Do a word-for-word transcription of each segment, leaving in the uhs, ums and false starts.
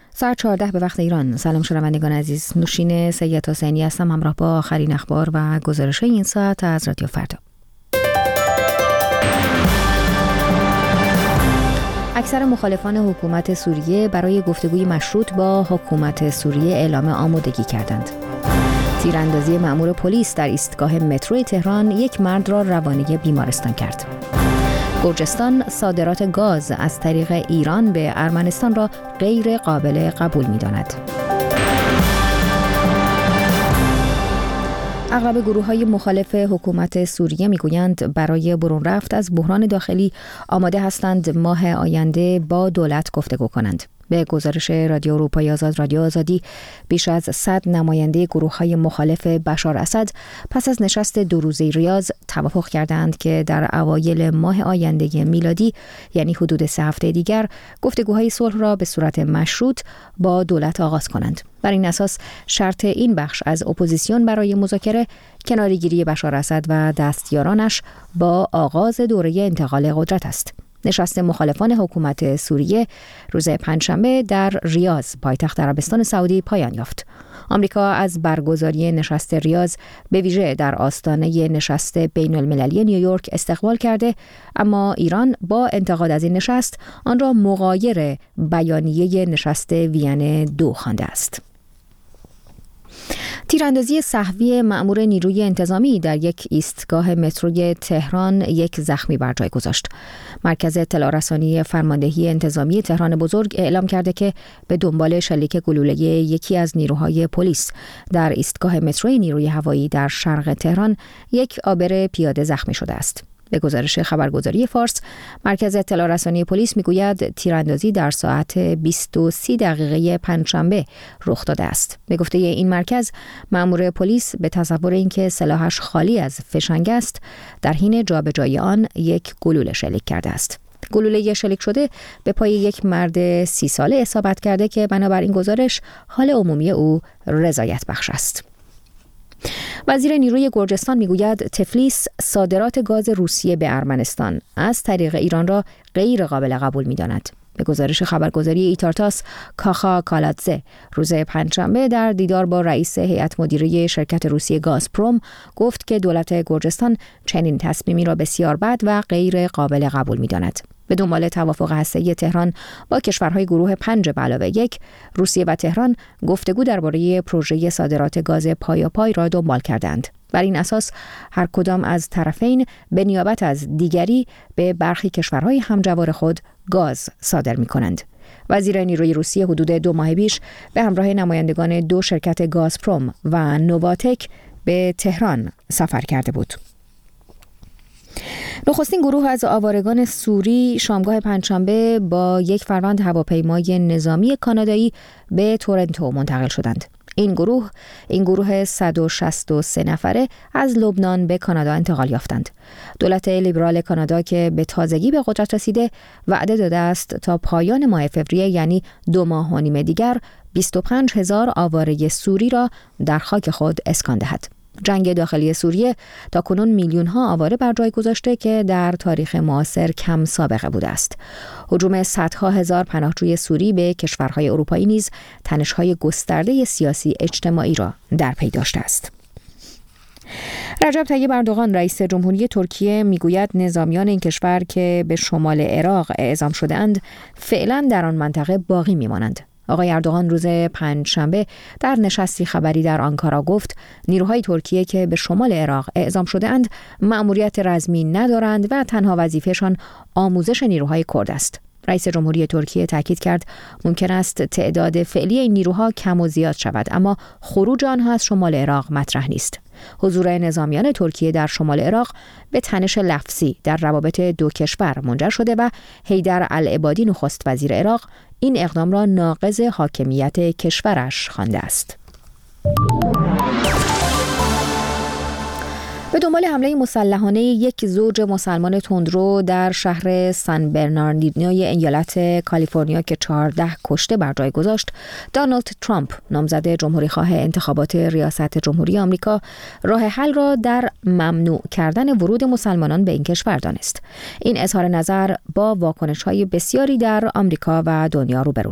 ساعت چهارده به وقت ایران. سلام شنوندگان عزیز، نوشین سید حسینی هستم، همراه با آخرین اخبار و گزارش این ساعت از رادیو فردا. اکثر مخالفان حکومت سوریه برای گفتگوی مشروط با حکومت سوریه اعلام آمادگی کردند. تیراندازی مأمور پلیس در ایستگاه مترو تهران یک مرد را روانه بیمارستان کرد. گرجستان صادرات گاز از طریق ایران به ارمنستان را غیر قابل قبول می‌داند. اغلب گروه‌های مخالف حکومت سوریه می‌گویند برای برون رفت از بحران داخلی آماده هستند ماه آینده با دولت گفتگو کنند. به گزارش رادیو اروپای آزاد رادیو آزادی، بیش از صد نماینده گروه‌های مخالف بشار اسد پس از نشست دو روزه ریاض توافق کردند که در اوایل ماه آینده میلادی، یعنی حدود سه هفته دیگر، گفتگوهای صلح را به صورت مشروط با دولت آغاز کنند. بر این اساس شرط این بخش از اپوزیسیون برای مذاکره کناره‌گیری بشار اسد و دستیارانش با آغاز دوره انتقال قدرت است. نشست مخالفان حکومت سوریه روز پنجشنبه در ریاض، پایتخت عربستان سعودی، پایان یافت. آمریکا از برگزاری نشست ریاض به ویژه در آستانه نشست بین المللی نیویورک استقبال کرده، اما ایران با انتقاد از این نشست آن را مغایر بیانیه نشست وین دو خوانده است. تیراندازی سهوی مأمور نیروی انتظامی در یک ایستگاه متروی تهران یک زخمی بر جای گذاشت. مرکز اطلاع رسانی فرماندهی انتظامی تهران بزرگ اعلام کرده که به دنبال شلیک گلوله یکی از نیروهای پلیس در ایستگاه متروی نیروی هوایی در شرق تهران یک عابر پیاده زخمی شده است. به گزارش خبرگزاری فارس، مرکز اطلاع رسانی پلیس میگوید تیراندازی در ساعت بیست و سه دقیقه پنجشنبه رخ داده است. به گفته این مرکز، مأمور پلیس به تصور اینکه سلاحش خالی از فشنگ است، در حین جابجایی آن یک گلوله شلیک کرده است. گلوله شلیک شده به پای یک مرد سی ساله اصابت کرده که بنابراین گزارش حال عمومی او رضایت بخش است. وزیر نیروی گرجستان میگوید تفلیس صادرات گاز روسیه به ارمنستان از طریق ایران را غیر قابل قبول می‌داند. به گزارش خبرگزاری ایتارتاس، کاخا کالاتزه روز پنجشنبه در دیدار با رئیس هیئت مدیره شرکت روسی گازپروم گفت که دولت گرجستان چنین تصمیمی را بسیار بد و غیر قابل قبول می‌داند. به دنبال توافق هسته‌ای تهران با کشورهای گروه پنج به علاوه یک، روسیه و تهران گفتگو درباره پروژه صادرات گاز پایاپای را دنبال کردند. بر این اساس هر کدام از طرفین به نیابت از دیگری به برخی کشورهای همجوار خود گاز صادر می‌کنند. وزیر نیروی روسیه حدود دو ماه پیش به همراه نمایندگان دو شرکت گازپروم و نوواتک به تهران سفر کرده بود. نخستین گروه از آوارگان سوری شامگاه پنجشنبه با یک فروند هواپیمای نظامی کانادایی به تورنتو منتقل شدند. این گروه این گروه صد و شصت و سه نفره از لبنان به کانادا انتقال یافتند. دولت لیبرال کانادا که به تازگی به قدرت رسیده وعده داده است تا پایان ماه فوریه، یعنی دو ماه و نیم دیگر، بیست و پنج هزار آواره سوری را در خاک خود اسکان دهد. جنگ داخلی سوریه تا کنون میلیون ها آواره بر جای گذاشته که در تاریخ معاصر کم سابقه بوده است. هجوم صدها هزار پناهجوی سوری به کشورهای اروپایی نیز تنش‌های گسترده سیاسی اجتماعی را در پی داشته است. رجب طیب اردوغان رئیس جمهوری ترکیه میگوید نظامیان این کشور که به شمال عراق اعزام شده‌اند فعلا در آن منطقه باقی میمانند. آقای اردوغان روز پنجشنبه در نشستی خبری در آنکارا گفت نیروهای ترکیه که به شمال عراق اعزام شده‌اند مأموریت رزمی ندارند و تنها وظیفه‌شان آموزش نیروهای کرد است. رئیس جمهوری ترکیه تاکید کرد ممکن است تعداد فعلی این نیروها کم و زیاد شود، اما خروج آنها از شمال عراق مطرح نیست. حضور نظامیان ترکیه در شمال عراق به تنش لفظی در روابط دو کشور منجر شده و حیدر العبادی نخست وزیر عراق این اقدام را ناقض حاکمیت کشورش خوانده است. به دنبال حمله مسلحانه یک زوج مسلمان تندرو در شهر سان برناردینوی ایالت کالیفرنیا که چهارده کشته بر جای گذاشت، دونالد ترامپ نامزد جمهوری‌خواه انتخابات ریاست جمهوری آمریکا راه حل را در ممنوع کردن ورود مسلمانان به این کشور دانست. این اظهار نظر با واکنش‌های بسیاری در آمریکا و دنیا روبرو شد.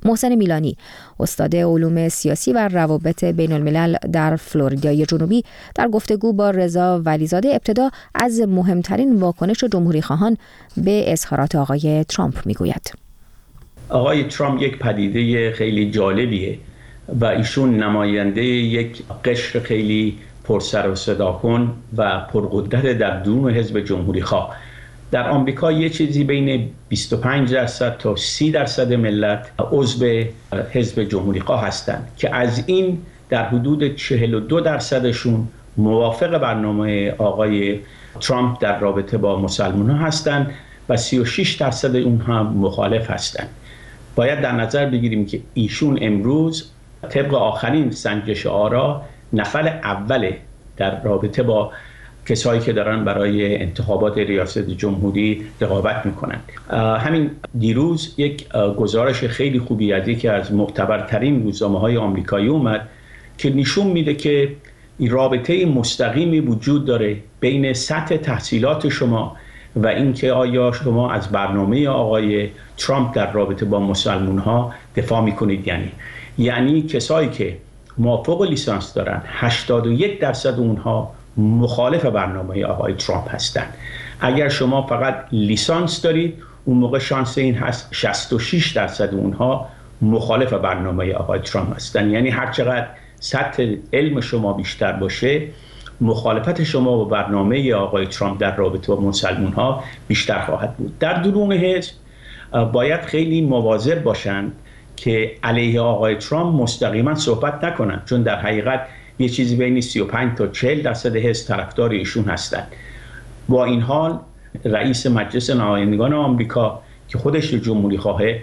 محسن میلانی، استاد علوم سیاسی و روابط بین الملل در فلوریدای جنوبی، در گفتگو با رضا ولیزاده ابتدا از مهمترین واکنش جمهوری خواهان به اظهارات آقای ترامپ میگوید. آقای ترامپ یک پدیده خیلی جالبیه و ایشون نماینده یک قشر خیلی پرسر و صدا کن و پرقدرت در درون حزب جمهوری خواه. در آمریکا یه چیزی بین بیست و پنج درصد تا سی درصد ملت عضو حزب جمهوری خواه هستند که از این در حدود چهل و دو درصدشون موافق برنامه آقای ترامپ در رابطه با مسلمان ها هستند و سی و شش درصد اون هم مخالف هستند. باید در نظر بگیریم که ایشون امروز طبق آخرین سنجش آرا نفر اوله در رابطه با کسایی که دارن برای انتخابات ریاست جمهوری رقابت میکنن. همین دیروز یک گزارش خیلی خوبی از یکی از معتبرترین روزنامه‌های آمریکایی اومد که نشون میده که رابطه مستقیمی وجود داره بین سطح تحصیلات شما و اینکه آیا شما از برنامه آقای ترامپ در رابطه با مسلمان‌ها دفاع میکنید. یعنی یعنی کسایی که موافق لیسانس دارن هشتاد و یک درصد اونها مخالف برنامه آقای ترامپ هستند. اگر شما فقط لیسانس دارید اون موقع شانس این هست شصت و شش درصد اونها مخالف برنامه آقای ترامپ هستند. یعنی هر چقدر سطح علم شما بیشتر باشه مخالفت شما با برنامه آقای ترامپ در رابطه با مسلمان ها بیشتر خواهد بود. در درون حزب باید خیلی مواظب باشند که علیه آقای ترامپ مستقیما صحبت نکنند، چون در حقیقت یه چیزی بین سی و پنج تا چهل درصد حزب طرفدار ایشون هستند. با این حال رئیس مجلس نمایندگان آمریکا که خودش جمهوری خواهه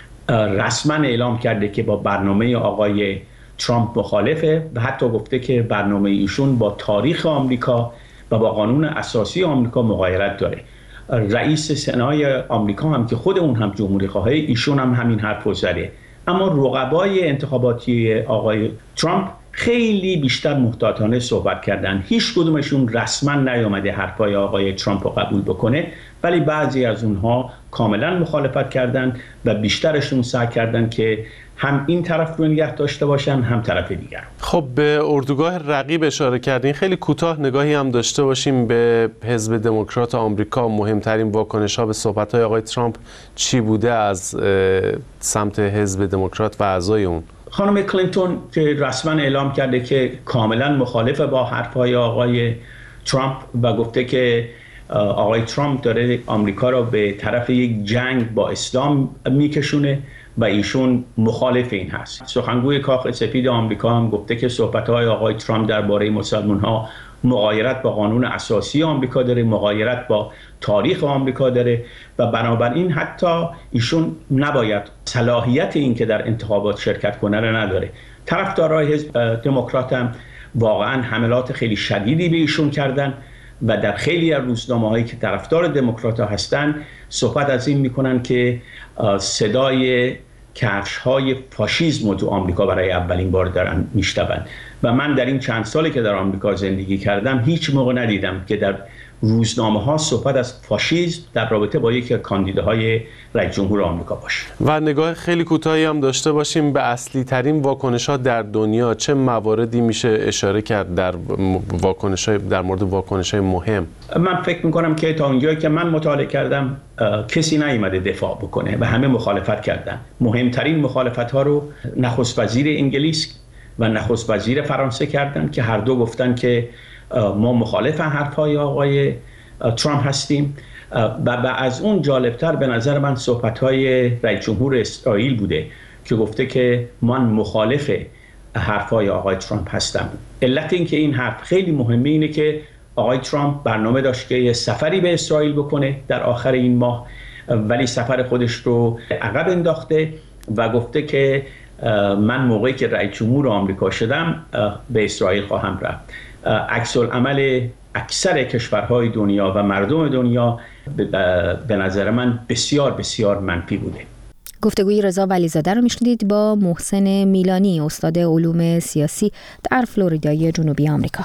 رسما اعلام کرده که با برنامه آقای ترامپ مخالفه و حتی گفته که برنامه ایشون با تاریخ آمریکا و با قانون اساسی آمریکا مغایرت داره. رئیس سنای آمریکا هم که خود اون هم جمهوری خواهه ایشون هم همین حرفو زده. اما رقبای انتخاباتی آقای ترامپ خیلی بیشتر محتاطانه صحبت کردن. هیچ کدومشون رسما نیامده حرفای آقای ترامپ رو قبول بکنه، ولی بعضی از اونها کاملا مخالفت کردن و بیشترشون سعی کردن که هم این طرف رو نگه داشته باشن هم طرف دیگر. خب به اردوگاه رقیب اشاره کردین، خیلی کوتاه نگاهی هم داشته باشیم به حزب دموکرات آمریکا. مهمترین واکنش‌ها به صحبت‌های آقای ترامپ چی بوده از سمت حزب دموکرات و اعضای اون؟ خانم کلینتون که رسما اعلام کرده که کاملا مخالف با حرف‌های آقای ترامپ و گفته که آقای ترامپ داره آمریکا را به طرف یک جنگ با اسلام میکشونه و ایشون مخالف این هست. سخنگوی کاخ سفید آمریکا هم گفته که صحبت‌های آقای ترامپ درباره مسلمان‌ها مغایرت با قانون اساسی آمریکا داره، مغایرت با تاریخ آمریکا داره و بنابراین حتی ایشون نباید صلاحیت این که در انتخابات شرکت کنه رو نداره. طرفدارای حزب دموکرات هم واقعا حملات خیلی شدیدی به ایشون کردن و در خیلی از روزنامه‌هایی که طرفدار دموکرات‌ها هستن صحبت از این میکنن که صدای کفش‌های فاشیسم رو تو آمریکا برای اولین بار دارن میشنون و من در این چند سالی که در آمریکا زندگی کردم هیچ موقع ندیدم که در روزنامه‌ها صحبت از فاشیسم در رابطه با یکی از کاندیداهای رئیس جمهور آمریکا باشه. و نگاه خیلی کوتاهی هم داشته باشیم به اصلی ترین واکنش‌ها در دنیا. چه مواردی میشه اشاره کرد در واکنش‌های در مورد واکنش‌های مهم؟ من فکر می‌کنم که تا اونجایی که من مطالعه کردم کسی نیامده دفاع بکنه و همه مخالفت کردن. مهمترین مخالفت‌ها رو نخست وزیر انگلیس و نخست وزیر فرانسه کردن که هر دو گفتن که ما مخالف حرف‌های آقای ترامپ هستیم و از اون جالبتر به نظر من صحبت‌های رئیس جمهور اسرائیل بوده که گفته که من مخالف حرف‌های آقای ترامپ هستم. علت این که این حرف خیلی مهمه اینه که آقای ترامپ برنامه داشت که یه سفری به اسرائیل بکنه در آخر این ماه، ولی سفر خودش رو عقب انداخته و گفته که من موقعی که رئیس جمهور آمریکا شدم به اسرائیل خواهم رفت. عکس العمل اکثر کشورهای دنیا و مردم دنیا به نظر من بسیار بسیار منفی بوده. گفتگوی رضا ولیزاده رو میشنیدید با محسن میلانی، استاد علوم سیاسی در فلوریدای جنوبی آمریکا.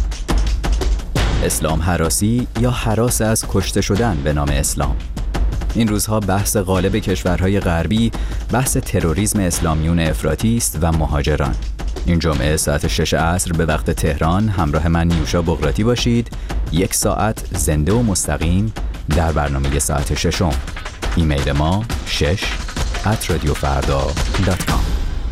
اسلام هراسی یا هراس از کشته شدن به نام اسلام. این روزها بحث غالب کشورهای غربی بحث تروریسم اسلامیون افراطی است و مهاجران. این جمعه ساعت شش عصر به وقت تهران همراه من نیوشا بغراتی باشید. یک ساعت زنده و مستقیم در برنامه ساعت ششم. ایمیل ما شش ات رادیو فردا دات کام.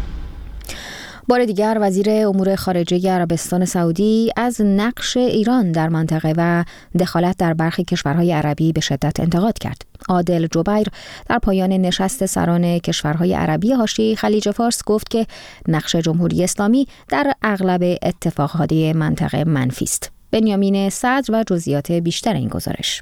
بار دیگر وزیر امور خارجه عربستان سعودی از نقش ایران در منطقه و دخالت در برخی کشورهای عربی به شدت انتقاد کرد. عادل جبیر در پایان نشست سران کشورهای عربی حاشیه خلیج فارس گفت که نقش جمهوری اسلامی در اغلب اتفاقات منطقه منفی است. بنیامین صدر و جزئیات بیشتر این گزارش.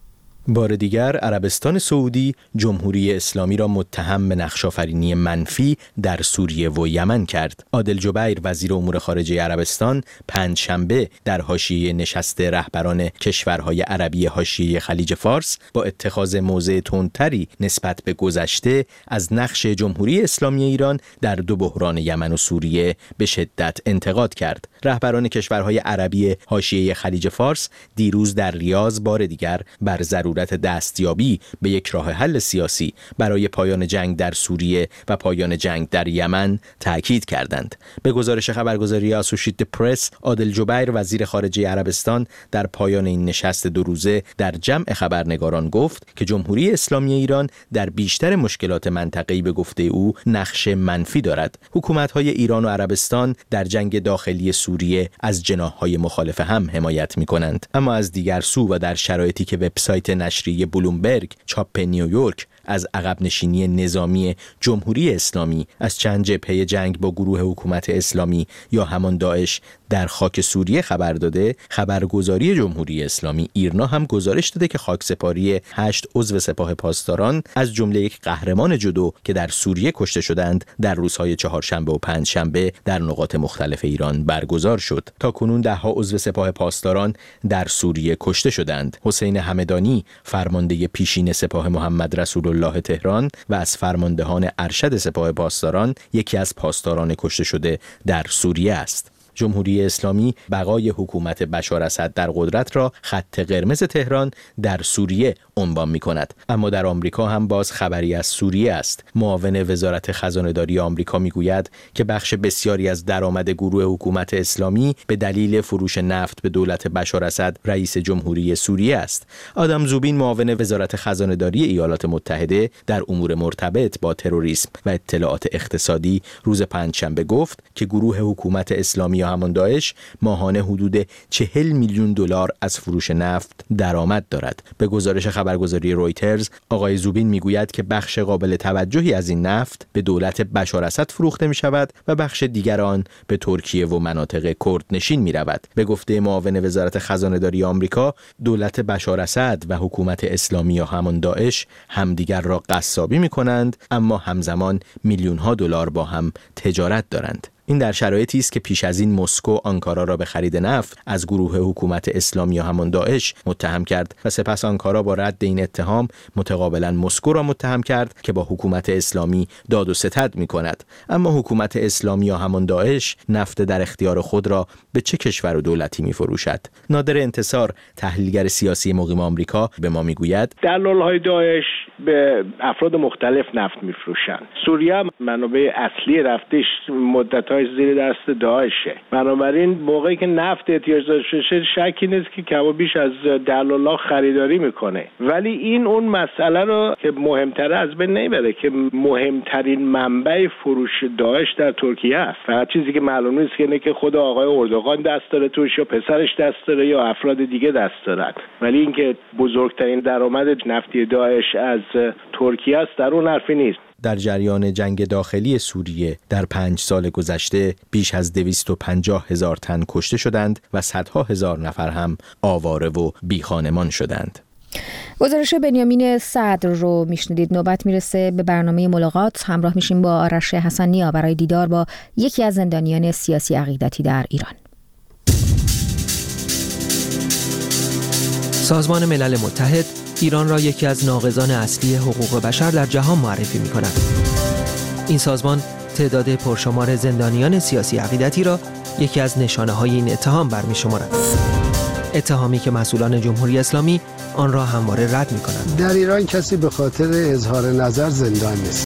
بار دیگر عربستان سعودی جمهوری اسلامی را متهم به نقش‌آفرینی منفی در سوریه و یمن کرد. عادل جبیر وزیر امور خارجه عربستان پنجشنبه در حاشیه نشست رهبران کشورهای عربی حاشیه خلیج فارس با اتخاذ موضع تندتری نسبت به گذشته از نقش جمهوری اسلامی ایران در دو بحران یمن و سوریه به شدت انتقاد کرد. رهبران کشورهای عربی حاشیه خلیج فارس دیروز در ریاض بار دیگر بر ضرورت دستیابی به یک راه حل سیاسی برای پایان جنگ در سوریه و پایان جنگ در یمن تاکید کردند. به گزارش خبرگزاری آسوشیتد پرس، عادل جبیر وزیر خارجه عربستان در پایان این نشست دو روزه در جمع خبرنگاران گفت که جمهوری اسلامی ایران در بیشتر مشکلات منطقه‌ای به گفته او نقش منفی دارد. حکومت‌های ایران و عربستان در جنگ داخلی سوریه از جناح‌های مخالف هم حمایت می‌کنند، اما از دیگر سو و در شرایطی که وبسایت نشریه بلومبرگ چاپ نیویورک از عقب نشینی نظامی جمهوری اسلامی از چند جبهه جنگ با گروه حکومت اسلامی یا همان داعش در خاک سوریه خبر داده، خبرگزاری جمهوری اسلامی ایرنا هم گزارش داده که خاکسپاری هشت عضو سپاه پاسداران از جمله یک قهرمان جودو که در سوریه کشته شدند در روزهای چهارشنبه و پنجشنبه در نقاط مختلف ایران برگزار شد. تا کنون ده ها عضو سپاه پاسداران در سوریه کشته شدند. حسین همدانی فرمانده پیشین سپاه محمد رسول الله تهران و از فرماندهان ارشد سپاه پاسداران یکی از پاسداران کشته شده در سوریه است. جمهوری اسلامی بقای حکومت بشار اسد در قدرت را خط قرمز تهران در سوریه عنوان می‌کند، اما در آمریکا هم باز خبری از سوریه است. معاون وزارت خزانه‌داری آمریکا میگوید که بخش بسیاری از درآمد گروه حکومت اسلامی به دلیل فروش نفت به دولت بشار اسد رئیس جمهوری سوریه است. آدم زوبین معاون وزارت خزانه‌داری ایالات متحده در امور مرتبط با تروریسم و اطلاعات اقتصادی روز پنجشنبه گفت که گروه حکومت اسلامی همان داعش ماهانه حدود چهل میلیون دلار از فروش نفت درآمد دارد. به گزارش خبرگزاری رویترز، آقای زوبین میگوید که بخش قابل توجهی از این نفت به دولت بشار اسد فروخته می شود و بخش دیگر آن به ترکیه و مناطق کردنشین می رود. به گفته معاون وزارت خزانه‌داری آمریکا، دولت بشار اسد و حکومت اسلامی یا همان داعش همدیگر را قصابی می کنند، اما همزمان میلیون ها دلار با هم تجارت دارند. این در شرایطی است که پیش از این مسکو آنکارا را به خرید نفت از گروه حکومت اسلامی یا همان داعش متهم کرد و سپس آنکارا با رد این اتهام متقابلا مسکو را متهم کرد که با حکومت اسلامی داد و ستد می‌کند. اما حکومت اسلامی یا همان داعش نفت در اختیار خود را به چه کشور و دولتی می‌فروشد؟ نادر انتصار، تحلیلگر سیاسی مقیم آمریکا، به ما میگوید دلال‌های داعش به افراد مختلف نفت می‌فروشند. سوریه منابع اصلی رفتش مدت زیر دست داعشه. بنابراین موقعی که نفت احتیاج داشته شه شکی نیست که کم و بیش از دلالا خریداری میکنه، ولی این اون مسئله رو که مهمتره از بین نمیبره که مهمترین منبع فروش داعش در ترکیه است. فقط چیزی که معلوم نیست که اینه که خود آقای اردوغان دست داره توش یا پسرش دست داره یا افراد دیگه دست دارن، ولی اینکه بزرگترین درآمد نفتی داعش از ترکیه است در اون حرفی نیست. در جریان جنگ داخلی سوریه در پنج سال گذشته بیش از دویست و پنجاه هزار تن کشته شدند و صدها هزار نفر هم آواره و بیخانمان شدند. گزارش بنیامین صدر رو میشنیدید. نوبت میرسه به برنامه ملاقات. همراه میشیم با آرش حسن‌نیا برای دیدار با یکی از زندانیان سیاسی عقیدتی در ایران. سازمان ملل متحد ایران را یکی از ناقضان اصلی حقوق بشر در جهان معرفی می کند. این سازمان تعداد پرشمار زندانیان سیاسی عقیدتی را یکی از نشانه های این اتهام برمی شمارد. اتهامی که مسئولان جمهوری اسلامی آن را همواره رد می‌کنند. در ایران کسی به خاطر اظهار نظر زندان نیست.